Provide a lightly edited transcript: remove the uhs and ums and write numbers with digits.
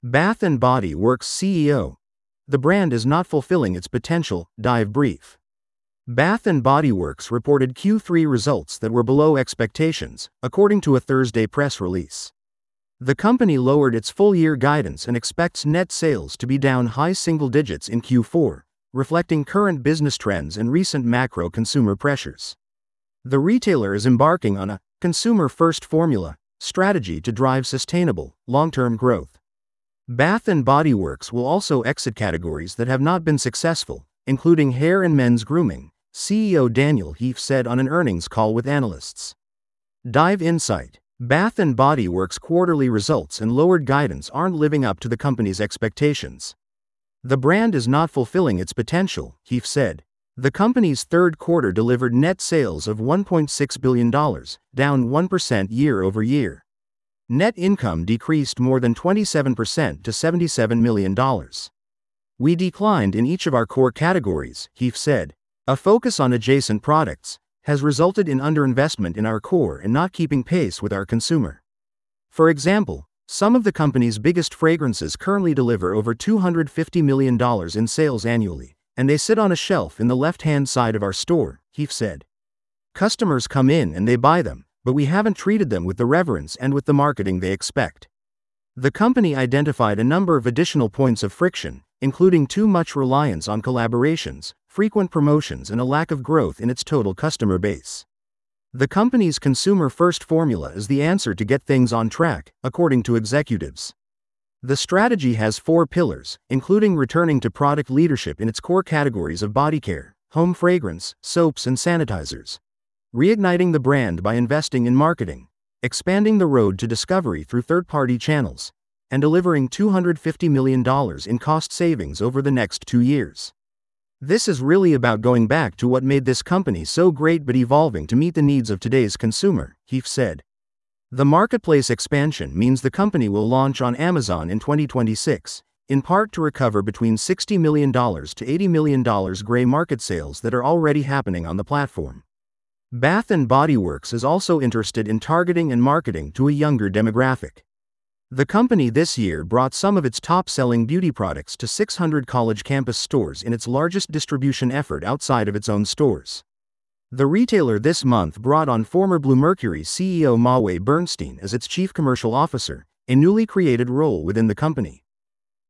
Bath and Body Works CEO. The brand is not fulfilling its potential. Dive brief. Bath and Body Works reported Q3 results that were below expectations, according to a Thursday press release. The company lowered its full-year guidance and expects net sales to be down high single digits in Q4, reflecting current business trends and recent macro consumer pressures. The retailer is embarking on a consumer-first formula strategy to drive sustainable, long-term growth. Bath and Body Works will also exit categories that have not been successful, including hair and men's grooming, CEO Daniel Heaf said on an earnings call with analysts. Dive Insight. Bath and Body Works' quarterly results and lowered guidance aren't living up to the company's expectations. The brand is not fulfilling its potential, Heaf said. The company's third quarter delivered net sales of $1.6 billion, down 1% year-over-year. Net income decreased more than 27% to $77 million. We declined in each of our core categories, Heaf said. A focus on adjacent products has resulted in underinvestment in our core and not keeping pace with our consumer. For example, some of the company's biggest fragrances currently deliver over $250 million in sales annually, and they sit on a shelf in the left-hand side of our store, Heaf said. Customers come in and they buy them, but we haven't treated them with the reverence and with the marketing they expect. The company identified a number of additional points of friction, including too much reliance on collaborations, frequent promotions, and a lack of growth in its total customer base. The company's consumer-first formula is the answer to get things on track, according to executives. The strategy has 4 pillars, including returning to product leadership in its core categories of body care, home fragrance, soaps, and sanitizers. Reigniting the brand by investing in marketing, expanding the road to discovery through third-party channels, and delivering $250 million in cost savings over the next 2 years. This is really about going back to what made this company so great but evolving to meet the needs of today's consumer, Heaf said. The marketplace expansion means the company will launch on Amazon in 2026, in part to recover between $60 million to $80 million gray market sales that are already happening on the platform. Bath and Body Works is also interested in targeting and marketing to a younger demographic. The company this year brought some of its top-selling beauty products to 600 college campus stores in its largest distribution effort outside of its own stores. The retailer this month brought on former Bluemercury CEO Mawe Bernstein as its chief commercial officer, a newly created role within the company.